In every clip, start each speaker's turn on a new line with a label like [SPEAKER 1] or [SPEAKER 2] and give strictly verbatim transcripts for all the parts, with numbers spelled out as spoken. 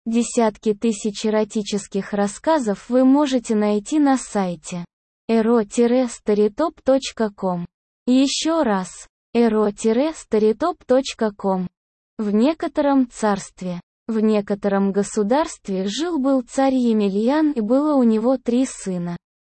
[SPEAKER 1] Десятки тысяч эротических рассказов вы можете найти на сайте эро старитоп точка ком. Еще раз, эро старитоп точка ком. В некотором царстве, в некотором государстве жил-был царь Емельян, и было у него три сына.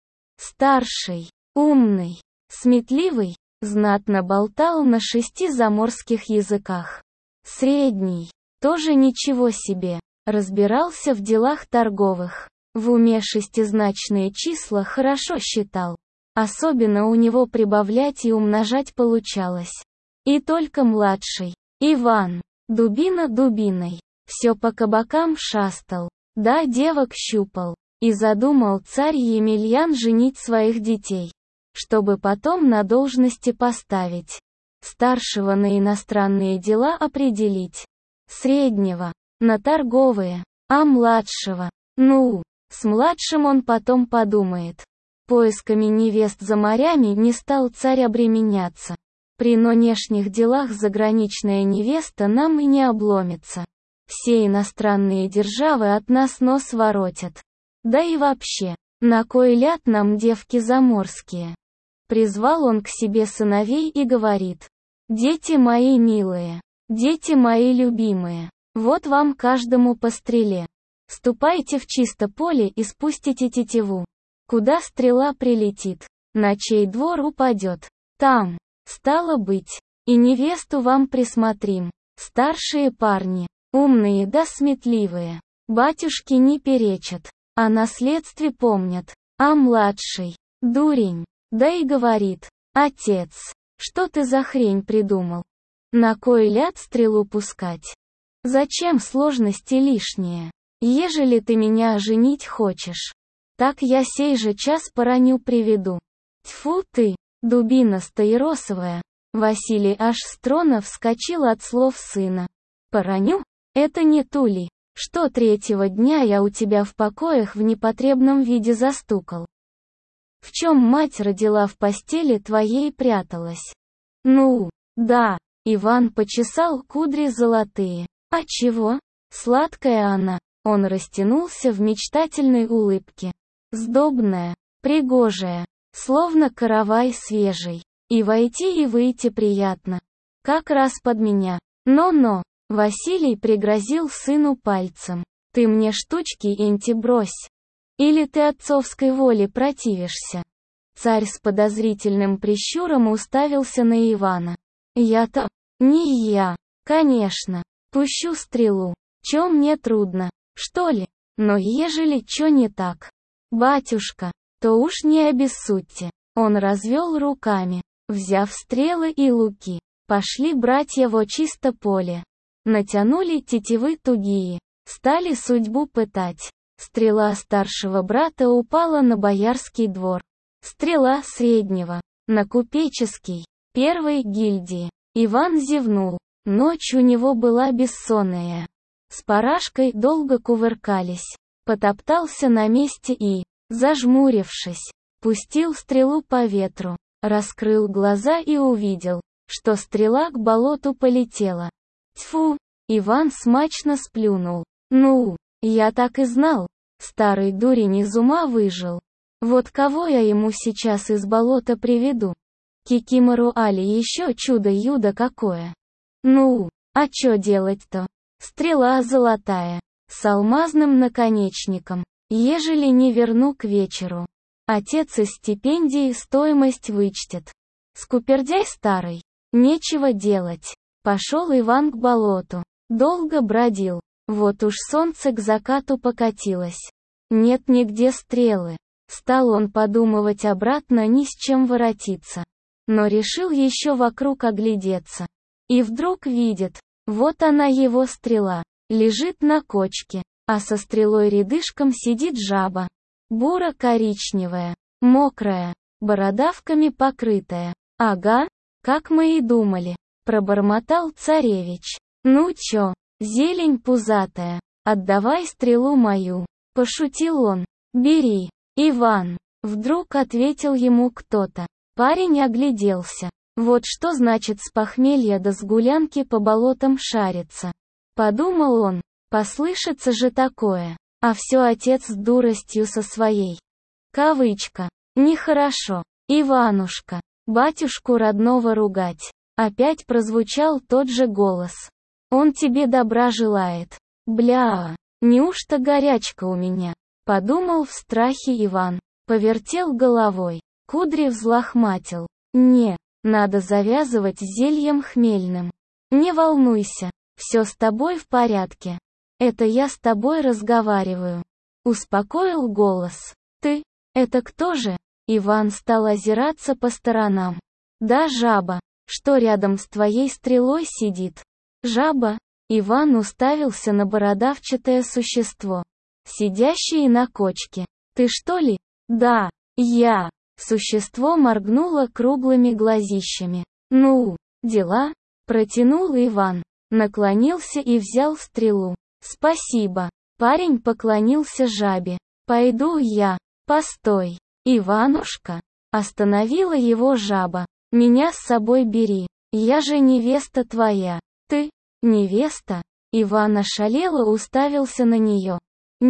[SPEAKER 1] Старший, умный, сметливый, знатно болтал на шести заморских языках. Средний, тоже ничего себе, разбирался в делах торговых. В уме шестизначные числа хорошо считал. Особенно у него прибавлять и умножать получалось. И только младший, Иван, дубина дубиной, все по кабакам шастал, да девок щупал. И задумал царь Емельян женить своих детей, чтобы потом на должности поставить. Старшего на иностранные дела определить. Среднего на торговые, а младшего, ну, с младшим он потом подумает. Поисками невест за морями не стал царь обременяться. При нынешних делах заграничная невеста нам и не обломится. Все иностранные державы от нас нос воротят. Да и вообще, на кой ляд нам девки заморские? Призвал он к себе сыновей и говорит: «Дети мои милые, дети мои любимые, вот вам каждому по стреле. Ступайте в чисто поле и спустите тетиву. Куда стрела прилетит, на чей двор упадет, там, стало быть, и невесту вам присмотрим. Старшие парни, умные да сметливые, батюшки не перечат, о наследстве помнят, а младший, дурень, да и говорит: отец, что ты за хрень придумал? На кой ляд стрелу пускать? Зачем сложности лишние? Ежели ты меня женить хочешь, так я сей же час пораню приведу». Тьфу ты, дубина стаиросовая. Василий аж с трона вскочил от слов сына. «Пораню? Это не тули, что третьего дня я у тебя в покоях в непотребном виде застукал. В чем мать родила в постели твоей пряталась?» «Ну, да», Иван почесал кудри золотые. «А чего? Сладкая она». Он растянулся в мечтательной улыбке. «Сдобная, пригожая, словно каравай свежий. И войти и выйти приятно. Как раз под меня. Но-но». Василий пригрозил сыну пальцем. «Ты мне штучки энти брось. Или ты отцовской воле противишься?» Царь с подозрительным прищуром уставился на Ивана. «Я-то... не я, конечно. Пущу стрелу. Чё мне трудно, что ли? Но ежели чё не так, батюшка, то уж не обессудьте». Он развел руками. Взяв стрелы и луки, пошли братья во чисто поле. Натянули тетивы тугие, стали судьбу пытать. Стрела старшего брата упала на боярский двор. Стрела среднего на купеческий, первой гильдии. Иван зевнул. Ночь у него была бессонная. С парашкой долго кувыркались. Потоптался на месте и, зажмурившись, пустил стрелу по ветру. Раскрыл глаза и увидел, что стрела к болоту полетела. Тьфу! Иван смачно сплюнул. «Ну, я так и знал. Старый дурень из ума выжил. Вот кого я ему сейчас из болота приведу? Кикимору али еще чудо-юдо какое. Ну, а чё делать-то? Стрела золотая, с алмазным наконечником. Ежели не верну к вечеру, отец из стипендии стоимость вычтет. Скупердяй старый, нечего делать». Пошел Иван к болоту. Долго бродил. Вот уж солнце к закату покатилось. Нет нигде стрелы. Стал он подумывать обратно ни с чем воротиться. Но решил еще вокруг оглядеться. И вдруг видит, вот она его стрела. Лежит на кочке, а со стрелой рядышком сидит жаба. Буро-коричневая, мокрая, бородавками покрытая. «Ага, как мы и думали», — пробормотал царевич. «Ну чё, зелень пузатая, отдавай стрелу мою», — пошутил он. «Бери, Иван», — вдруг ответил ему кто-то. Парень огляделся. Вот что значит с похмелья до с гулянки по болотам шариться. Подумал он, Послышится же такое. А все отец с дуростью со своей. Кавычка. Нехорошо. Иванушка. Батюшку родного ругать. Опять прозвучал тот же голос. Он тебе добра желает. Бля, неужто горячка у меня? Подумал в страхе Иван. Повертел головой. Кудри взлохматил. Не, надо завязывать с зельем хмельным. Не волнуйся, все с тобой в порядке. Это я с тобой разговариваю. Успокоил голос. Ты? Это кто же? Иван стал озираться по сторонам. Да, жаба, что рядом с твоей стрелой сидит. Жаба? Иван уставился на бородавчатое существо, сидящее на кочке. Ты что ли? Да, я. Существо моргнуло круглыми глазищами. Ну, дела? Протянул Иван, наклонился и взял стрелу. Спасибо. Парень поклонился жабе. Пойду я. Постой. Иванушка. Остановила его жаба. Меня с собой бери. Я же невеста твоя. Ты? Невеста? Иван ошалело уставился на нее.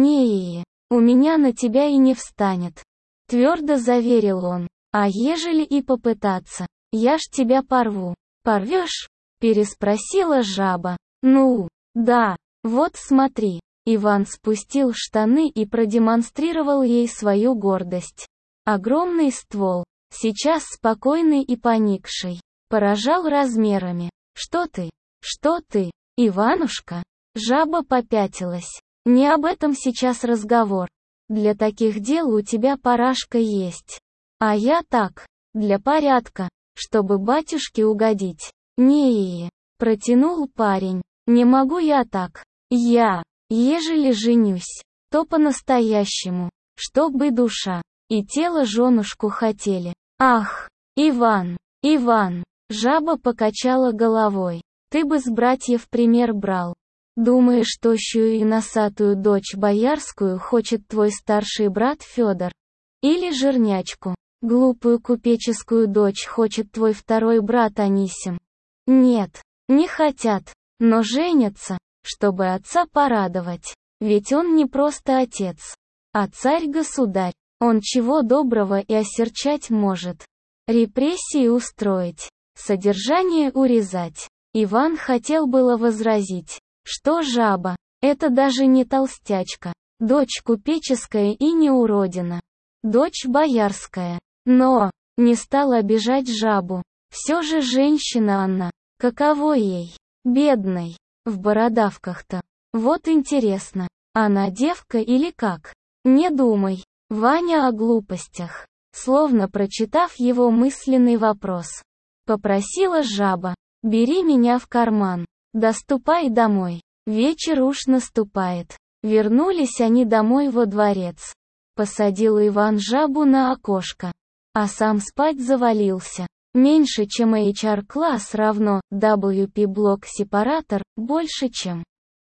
[SPEAKER 1] Не, у меня на тебя и не встанет. Твердо заверил он. А ежели и попытаться, я ж тебя порву. Порвешь? Переспросила жаба. Ну, да, вот смотри. Иван спустил штаны и продемонстрировал ей свою гордость. Огромный ствол, сейчас спокойный и поникший, поражал размерами. Что ты? Что ты? Иванушка? Жаба попятилась. Не об этом сейчас разговор. Для таких дел у тебя парашка есть. А я так, для порядка, чтобы батюшке угодить. Не, протянул парень. Не могу я так. Я, ежели женюсь, то по-настоящему, чтобы душа и тело женушку хотели. Ах, Иван, Иван, жаба покачала головой. Ты бы с братьев пример брал. Думаешь, тощую и носатую дочь боярскую хочет твой старший брат Федор? Или жирнячку, глупую купеческую дочь хочет твой второй брат Анисим? Нет, не хотят, но женятся, чтобы отца порадовать. Ведь он не просто отец, а царь-государь. Он чего доброго и осерчать может. Репрессии устроить, содержание урезать. Иван хотел было возразить, что жаба, это даже не толстячка, дочь купеческая и не уродина, дочь боярская. Но, не стал обижать жабу. Все же женщина она, каково ей, бедной, в бородавках-то. Вот интересно, она девка или как? Не думай. Ваня о глупостях, словно прочитав его мысленный вопрос. Попросила жаба, бери меня в карман, да ступай домой, вечер уж наступает. Вернулись они домой во дворец. Посадил Иван жабу на окошко, а сам спать завалился. Меньше чем эйч ар-класс равно дабл ю пи-блок-сепаратор, больше чем.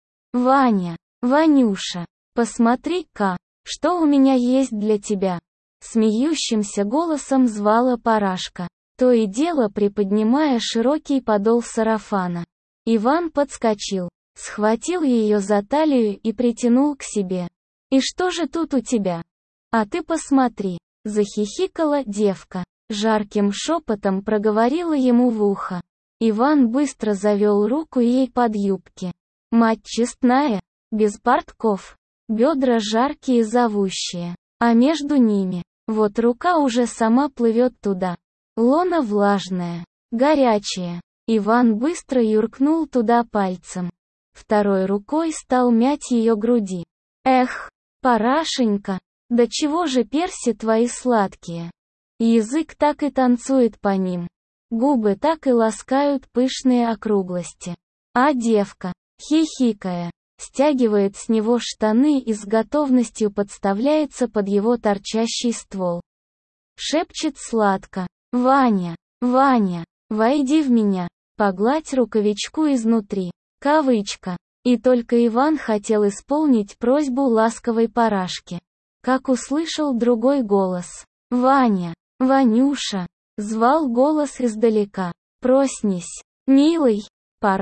[SPEAKER 1] Ваня, Ванюша, посмотри-ка. Что у меня есть для тебя? Смеющимся голосом звала Парашка, то и дело приподнимая широкий подол сарафана. Иван подскочил, схватил ее за талию и притянул к себе. И что же тут у тебя? А ты посмотри, захихикала девка, жарким шепотом проговорила ему в ухо. Иван быстро завел руку ей под юбки. Мать честная, без портков. Бедра жаркие и зовущие, а между ними, вот рука уже сама плывет туда. Лона влажная, горячая. Иван быстро юркнул туда пальцем. Второй рукой стал мять ее груди. Эх, Парашенька, да чего же перси твои сладкие? Язык так и танцует по ним. Губы так и ласкают пышные округлости. А девка, хихикая, стягивает с него штаны и с готовностью подставляется под его торчащий ствол. Шепчет сладко. «Ваня, Ваня, войди в меня, погладь рукавичку изнутри». Кавычка. И только Иван хотел исполнить просьбу ласковой Парашки, как услышал другой голос. «Ваня, Ванюша!» Звал голос издалека. «Проснись, милый, пора?»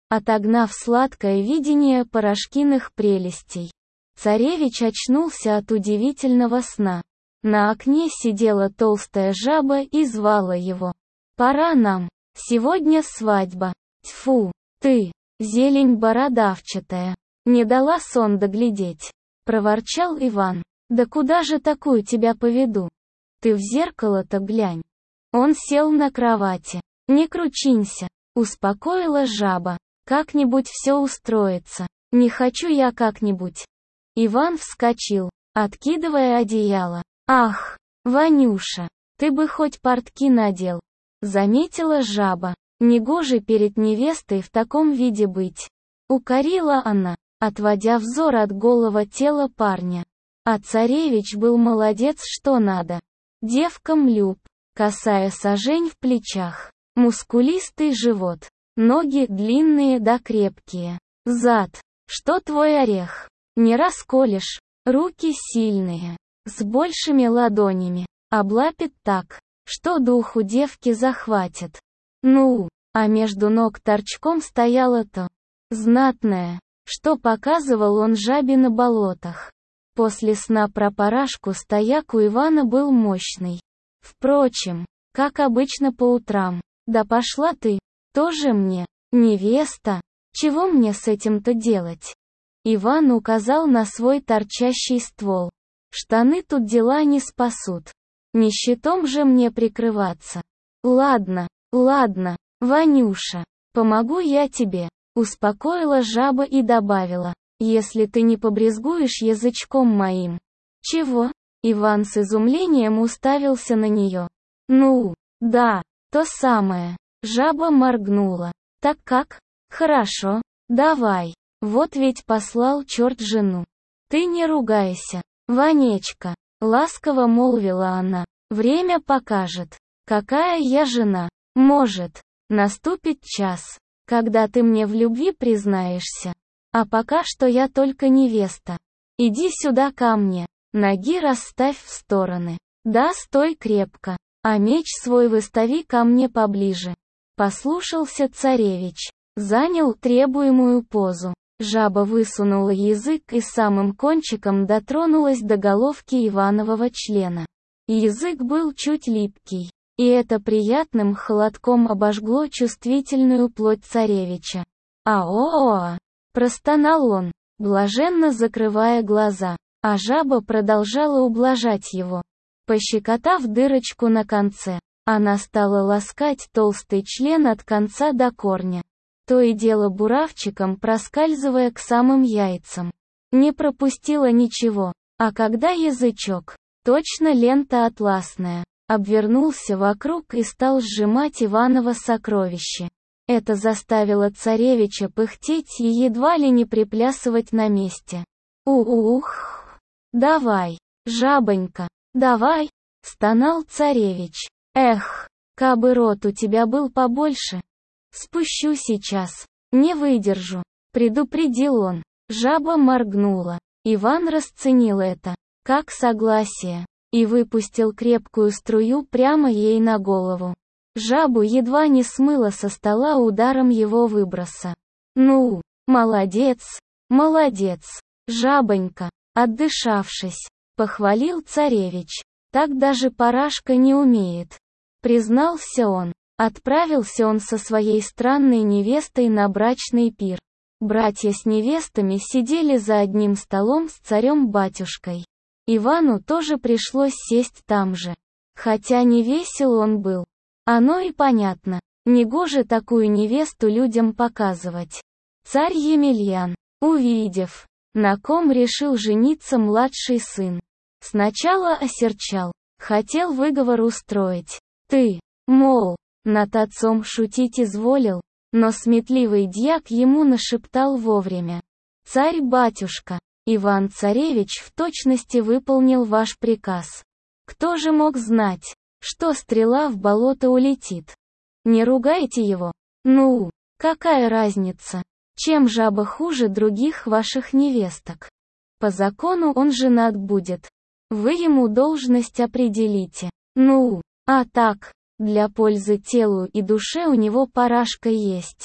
[SPEAKER 1] отогнав сладкое видение Порошкиных прелестей. Царевич очнулся от удивительного сна. На окне сидела толстая жаба и звала его. «Пора нам. Сегодня свадьба. Тьфу, ты, зелень бородавчатая. Не дала сон доглядеть», — проворчал Иван. «Да куда же такую тебя поведу? Ты в зеркало-то глянь». Он сел на кровати. «Не кручинься», — успокоила жаба. «Как-нибудь все устроится. Не хочу я как-нибудь». Иван вскочил, откидывая одеяло. «Ах, Ванюша, ты бы хоть портки надел», — заметила жаба. «Негоже перед невестой в таком виде быть», — укорила она, отводя взор от голого тела парня. А царевич был молодец что надо. Девкам люб, косая сажень в плечах, мускулистый живот, ноги длинные да крепкие, зад, что твой орех, не расколешь, руки сильные, с большими ладонями, облапит так, что духу девки захватит. Ну, а между ног торчком стояло то знатное, что показывал он жабе на болотах. После сна про парашку стояк у Ивана был мощный. Впрочем, как обычно по утрам. «Да пошла ты, тоже мне, невеста, чего мне с этим-то делать?» Иван указал на свой торчащий ствол. «Штаны тут дела не спасут. Не щитом же мне прикрываться». «Ладно, ладно, Ванюша, помогу я тебе», — успокоила жаба и добавила. «Если ты не побрезгуешь язычком моим». «Чего?» Иван с изумлением уставился на нее. «Ну, да, то самое». Жаба моргнула. «Так как? Хорошо, давай. Вот ведь послал черт жену. Ты не ругайся, Ванечка», — ласково молвила она. «Время покажет, какая я жена. Может, наступит час, когда ты мне в любви признаешься. А пока что я только невеста. Иди сюда ко мне, ноги расставь в стороны. Да, стой крепко, а меч свой выстави ко мне поближе». Послушался царевич, занял требуемую позу. Жаба высунула язык и самым кончиком дотронулась до головки Иванового члена. Язык был чуть липкий, и это приятным холодком обожгло чувствительную плоть царевича. «Ао-о-о!» — простонал он, блаженно закрывая глаза, а жаба продолжала ублажать его. Пощекотав дырочку на конце, она стала ласкать толстый член от конца до корня, то и дело буравчиком проскальзывая к самым яйцам. Не пропустила ничего, а когда язычок, точно лента атласная, обвернулся вокруг и стал сжимать Иваново сокровище. Это заставило царевича пыхтеть и едва ли не приплясывать на месте. «Ух! Давай, жабонька, давай!» — стонал царевич. «Эх, кабы рот у тебя был побольше! Спущу сейчас, не выдержу», — предупредил он. Жаба моргнула. Иван расценил это как согласие и выпустил крепкую струю прямо ей на голову. Жабу едва не смыло со стола ударом его выброса. «Ну, молодец, молодец, жабонька», отдышавшись, похвалил царевич. «Так даже парашка не умеет», — признался он. Отправился он со своей странной невестой на брачный пир. Братья с невестами сидели за одним столом с царем-батюшкой. Ивану тоже пришлось сесть там же. Хотя не весел он был. Оно и понятно, негоже такую невесту людям показывать. Царь Емельян, увидев, на ком решил жениться младший сын, сначала осерчал, хотел выговор устроить. «Ты, мол, над отцом шутить изволил», но сметливый дьяк ему нашептал вовремя. «Царь-батюшка, Иван-царевич в точности выполнил ваш приказ. Кто же мог знать, что стрела в болото улетит? Не ругайте его. Ну, какая разница, чем жаба хуже других ваших невесток? По закону он женат будет. Вы ему должность определите. Ну, а так, для пользы телу и душе у него парашка есть.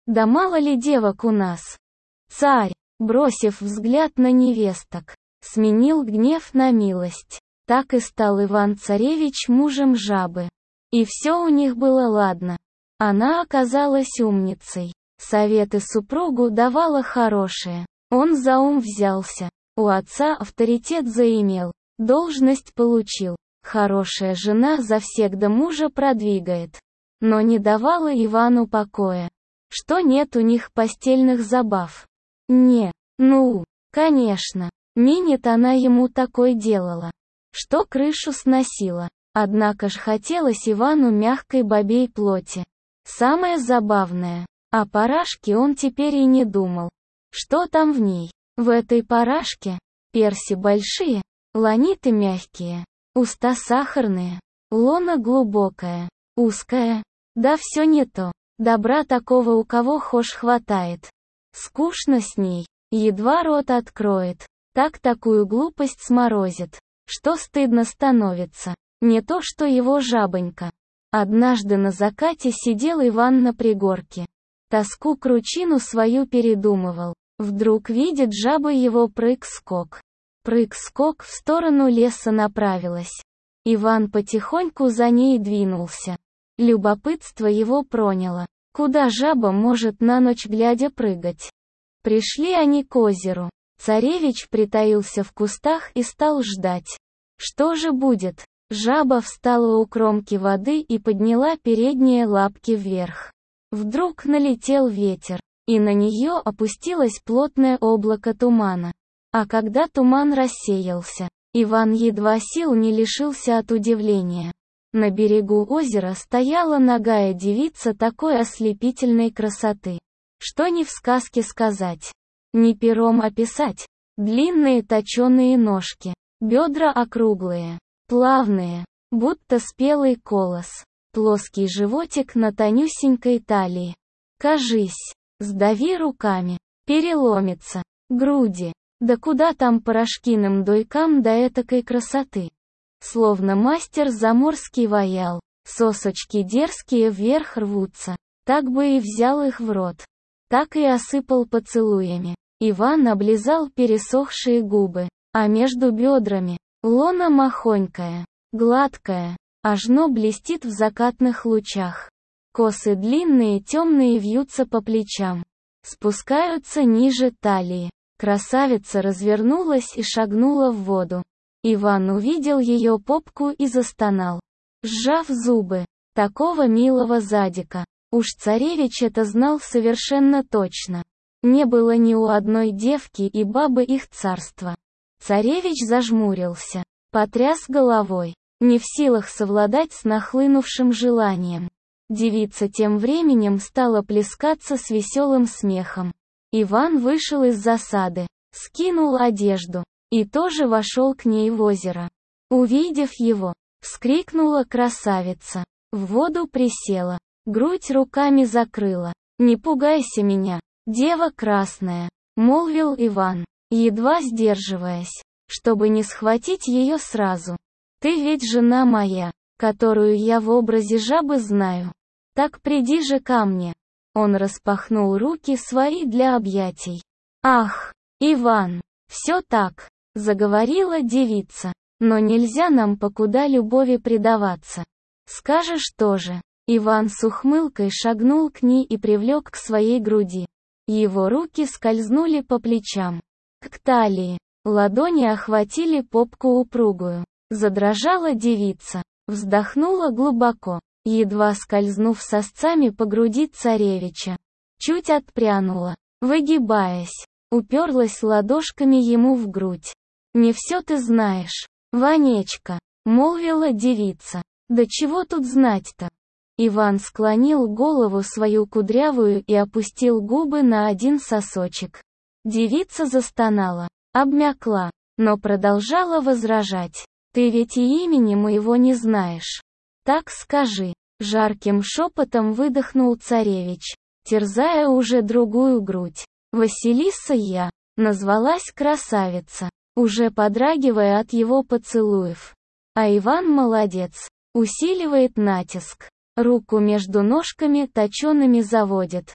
[SPEAKER 1] Да мало ли девок у нас. Царь, бросив взгляд на невесток, сменил гнев на милость. Так и стал Иван-царевич мужем жабы. И все у них было ладно. Она оказалась умницей. Советы супругу давала хорошие. Он за ум взялся. У отца авторитет заимел. Должность получил. Хорошая жена завсегда мужа продвигает. Но не давала Ивану покоя. Что нет у них постельных забав? Не, ну, конечно, минет она ему такой делала, что крышу сносила. Однако ж хотелось Ивану мягкой бабей плоти. Самое забавное, о парашке он теперь и не думал. Что там в ней? В этой парашке? Перси большие, ланиты мягкие, уста сахарные, лона глубокая, узкая. Да все не то. Добра такого у кого хошь хватает. Скучно с ней, едва рот откроет. Так такую глупость сморозит, что стыдно становится. Не то что его жабонька. Однажды на закате сидел Иван на пригорке. Тоску кручину свою передумывал. Вдруг видит жаба его прыг-скок. Прыг-скок в сторону леса направилась. Иван потихоньку за ней двинулся. Любопытство его проняло. Куда жаба может на ночь глядя прыгать? Пришли они к озеру. Царевич притаился в кустах и стал ждать. Что же будет? Жаба встала у кромки воды и подняла передние лапки вверх. Вдруг налетел ветер, и на нее опустилось плотное облако тумана. А когда туман рассеялся, Иван едва сил не лишился от удивления. На берегу озера стояла нагая девица такой ослепительной красоты, что ни в сказке сказать, ни пером описать. Длинные точеные ножки, бедра округлые, плавные, будто спелый колос, плоский животик на тонюсенькой талии. Кажись, сдави руками, переломится, груди, да куда там порошкиным дойкам до этакой красоты. Словно мастер заморский ваял, сосочки дерзкие вверх рвутся, так бы и взял их в рот, так и осыпал поцелуями. Иван облизал пересохшие губы, а между бедрами, лона махонькая, гладкая, ажно блестит в закатных лучах. Косы длинные темные вьются по плечам, спускаются ниже талии. Красавица развернулась и шагнула в воду. Иван увидел ее попку и застонал, сжав зубы. Такого милого задика. Уж царевич это знал совершенно точно. Не было ни у одной девки и бабы их царства. Царевич зажмурился, потряс головой, не в силах совладать с нахлынувшим желанием. Девица тем временем стала плескаться с веселым смехом. Иван вышел из засады, скинул одежду, и тоже вошел к ней в озеро. Увидев его, вскрикнула красавица, в воду присела, грудь руками закрыла. «Не пугайся меня, дева красная», — молвил Иван, едва сдерживаясь, чтобы не схватить ее сразу. «Ты ведь жена моя, которую я в образе жабы знаю. Так приди же ко мне». Он распахнул руки свои для объятий. «Ах, Иван, все так», — заговорила девица, «но нельзя нам покуда любови предаваться. Скажешь тоже». Иван с ухмылкой шагнул к ней и привлек к своей груди. Его руки скользнули по плечам, к талии, ладони охватили попку упругую. Задрожала девица, вздохнула глубоко, едва скользнув сосцами по груди царевича. Чуть отпрянула, выгибаясь, уперлась ладошками ему в грудь. «Не все ты знаешь, Ванечка», — молвила девица. «Да чего тут знать-то?» Иван склонил голову свою кудрявую и опустил губы на один сосочек. Девица застонала, обмякла, но продолжала возражать. «Ты ведь и имени моего не знаешь. Так скажи», — жарким шепотом выдохнул царевич, терзая уже другую грудь. «Василиса я», — назвалась красавица, уже подрагивая от его поцелуев. А Иван молодец, усиливает натиск. Руку между ножками точеными заводит.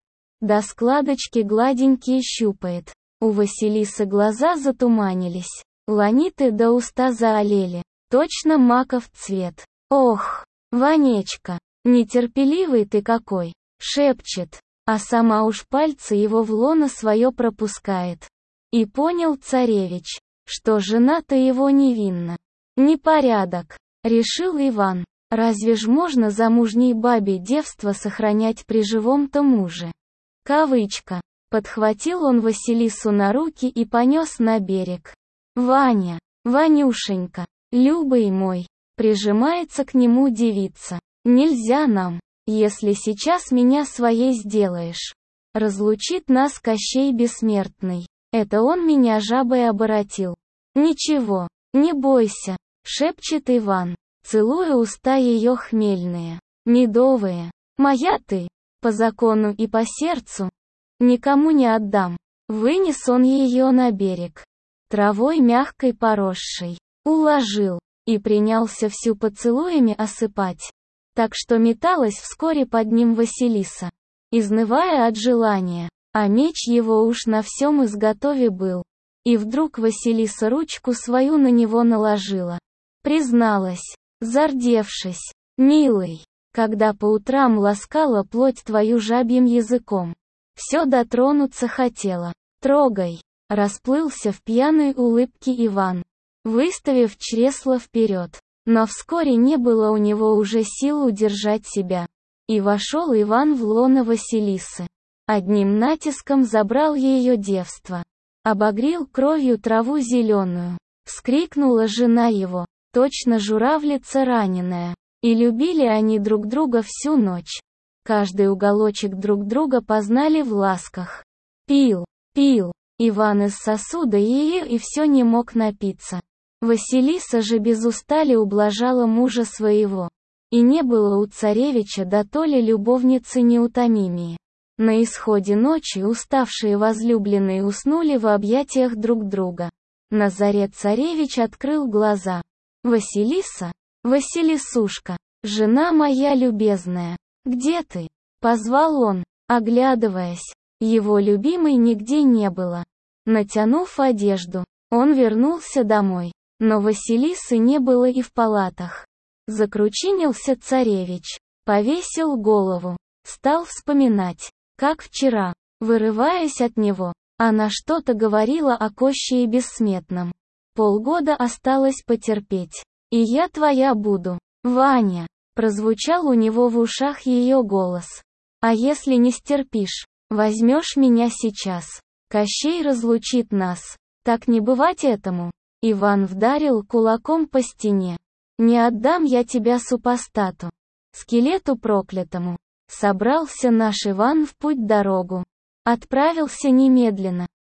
[SPEAKER 1] до складочки гладенькие щупает. У Василисы глаза затуманились, ланиты до уста заолели, точно маков цвет. Ох, Ванечка, нетерпеливый ты какой, шепчет, а сама уж пальцы его в лоно свое пропускает. И понял царевич, что жена-то его невинна. Непорядок, решил Иван. Разве ж можно замужней бабе девство сохранять при живом-то муже? Кавычка. Подхватил он Василису на руки и понес на берег. Ваня, Ванюшенька, любый мой, прижимается к нему девица. Нельзя нам, если сейчас меня своей сделаешь. Разлучит нас Кощей Бессмертный. Это он меня жабой оборотил. Ничего, не бойся, шепчет Иван, целуя уста ее хмельные, медовые. Моя ты, по закону и по сердцу, никому не отдам. Вынес он ее на берег, травой мягкой поросшей, уложил, и принялся всю поцелуями осыпать. Так что металась вскоре под ним Василиса, изнывая от желания, а меч его уж на всем изготове был. И вдруг Василиса ручку свою на него наложила. Призналась, зардевшись, милый, когда по утрам ласкала плоть твою жабьим языком. Все дотронуться хотела. Трогай. Расплылся в пьяной улыбке Иван, выставив чресло вперед. Но вскоре не было у него уже сил удержать себя. И вошел Иван в лоно Василисы. Одним натиском забрал ее девство. Обогрел кровью траву зеленую. Вскрикнула жена его, точно журавлица раненая. И любили они друг друга всю ночь. Каждый уголочек друг друга познали в ласках. Пил, пил, Иван из сосуда ее и все не мог напиться. Василиса же без устали ублажала мужа своего. И не было у царевича да то ли любовницы неутомимее. На исходе ночи уставшие возлюбленные уснули в объятиях друг друга. На заре царевич открыл глаза. «Василиса, Василисушка, жена моя любезная, где ты?» Позвал он, оглядываясь. Его любимой нигде не было. Натянув одежду, он вернулся домой. Но Василисы не было и в палатах. Закручинился царевич, повесил голову, стал вспоминать, как вчера, вырываясь от него, она что-то говорила о Кощее Бессмертном. Полгода осталось потерпеть. И я твоя буду, Ваня, прозвучал у него в ушах ее голос. А если не стерпишь, возьмешь меня сейчас. Кощей разлучит нас. Так не бывать этому. Иван вдарил кулаком по стене. Не отдам я тебя супостату, скелету проклятому. Собрался наш Иван в путь-дорогу. Отправился немедленно.